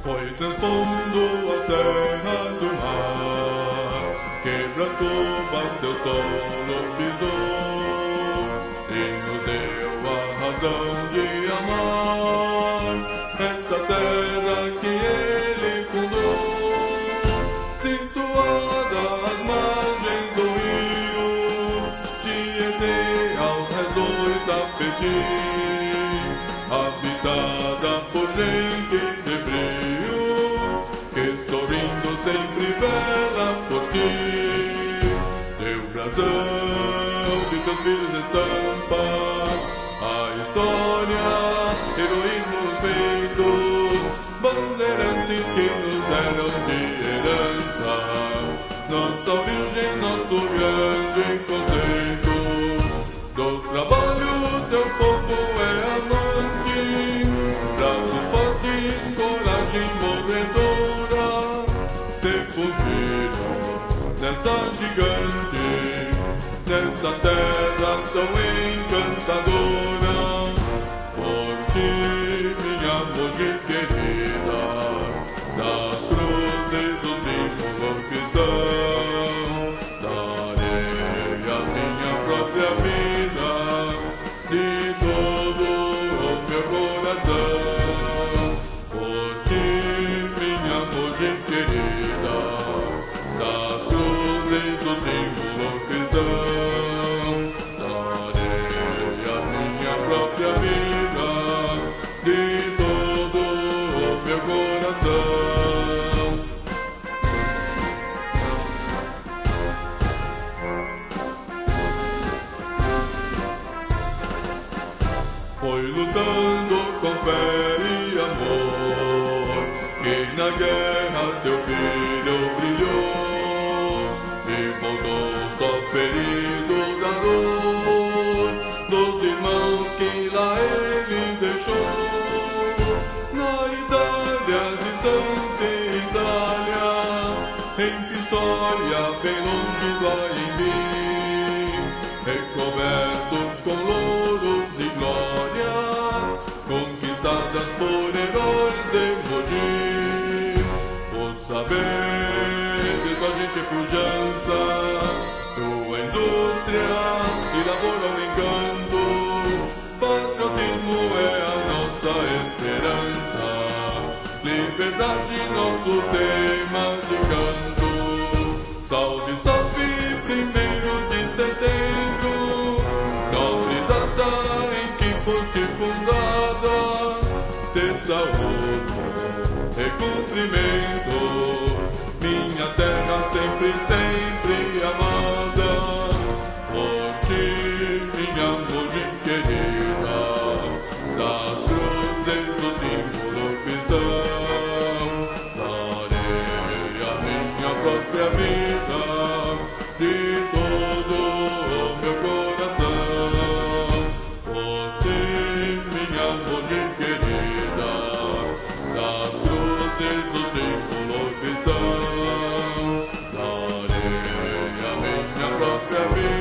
Foi transpondo as serras do mar, quebra as cubas teu solo pisou e nos deu a razão de amar esta terra que ele fundou, situada às margens do rio Tietê, aos rés do Itapetí, habitada por gente de brio, que sorrindo sempre vela por ti. Teu brasão de teus filhos estampa a história, heroísmos feitos, bandeirantes que nos deram de herança nossa origem, nosso grande conceito. Do trabalho teu povo é amante, braços fortes, coragem morredora, te fundiram nesta gigante, nesta terra tão encantadora. Por ti, minha Mogi querida, das cruzes o símbolo cristão, darei a minha própria vida de todo o meu coração. Por ti, minha Mogi querida, das cruzes o símbolo cristão, darei a minha própria vida de todo o meu coração. Foi lutando com fé e amor que na guerra teu filho brilhou e voltou só ferido da dor dos irmãos que lá ele deixou. Na Itália, distante Itália, em Pistoia, bem longe do Anhembi, recobertos com louros e glórias, conquistadas por heróis de Mogi. O saber de tua gente é pujança, tua indústria e labor ao encanto, patriotismo é a nossa esperança, liberdade nosso tema de canto. Salve, salve, 1º de setembro, nobre data em que foste fundada, te saúdo e cumprimento, minha terra sempre, sempre amada. Por ti, minha Mogi querida, das cruzes do símbolo cristão, darei a minha própria vida de todo o meu coração. Por ti, minha Mogi querida, das cruzes do símbolo cristão, darei a minha própria vida